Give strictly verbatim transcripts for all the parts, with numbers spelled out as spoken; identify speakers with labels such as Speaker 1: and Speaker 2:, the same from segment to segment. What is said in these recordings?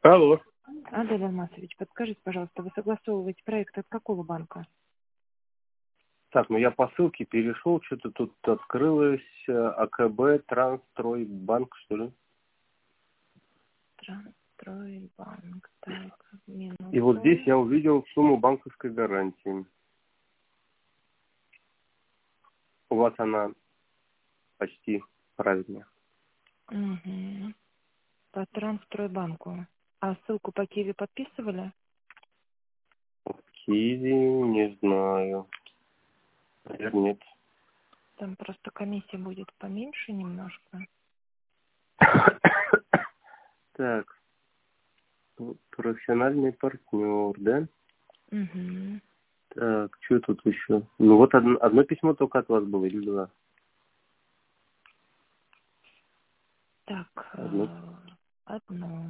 Speaker 1: Алло.
Speaker 2: Адель Алмасович, подскажите, пожалуйста, вы согласовываете проект от какого банка?
Speaker 1: Так, ну я по ссылке перешел, что-то тут открылось, э, АКБ, Трансстройбанк, что ли.
Speaker 2: Трансстройбанк. Так,
Speaker 1: И вот здесь
Speaker 2: минуту.
Speaker 1: я увидел сумму банковской гарантии. У вас она почти правильная.
Speaker 2: Угу. По Трансстройбанку. А ссылку по Киеве подписывали?
Speaker 1: Киви, не знаю. Наверное, нет.
Speaker 2: Там просто комиссия будет поменьше немножко.
Speaker 1: Так, профессиональный партнер, да?
Speaker 2: Угу.
Speaker 1: Так, что тут еще? Ну вот одно, одно письмо только от вас было, или два?
Speaker 2: Так,
Speaker 1: Одно.
Speaker 2: э, одно.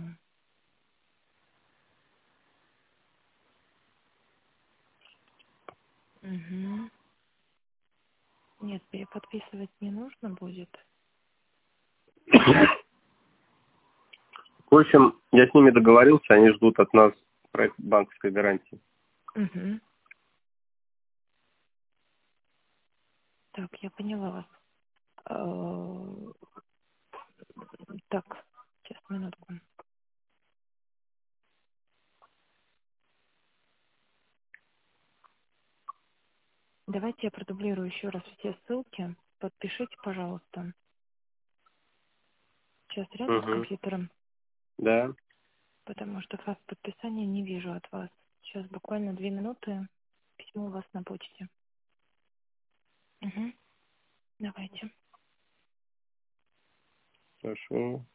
Speaker 2: Угу. Нет, переподписывать не нужно будет.
Speaker 1: В общем, я с ними договорился, они ждут от нас проект банковской гарантии.
Speaker 2: Угу. Так, я поняла вас. Э, Так, сейчас, минутку. Давайте я продублирую еще раз все ссылки. Подпишите, пожалуйста. Сейчас рядом с
Speaker 1: Угу.
Speaker 2: компьютером,
Speaker 1: Да.
Speaker 2: потому что факт подписания не вижу от вас. Сейчас буквально две минуты. Письмо у вас на почте. Угу. Давайте.
Speaker 1: Хорошо.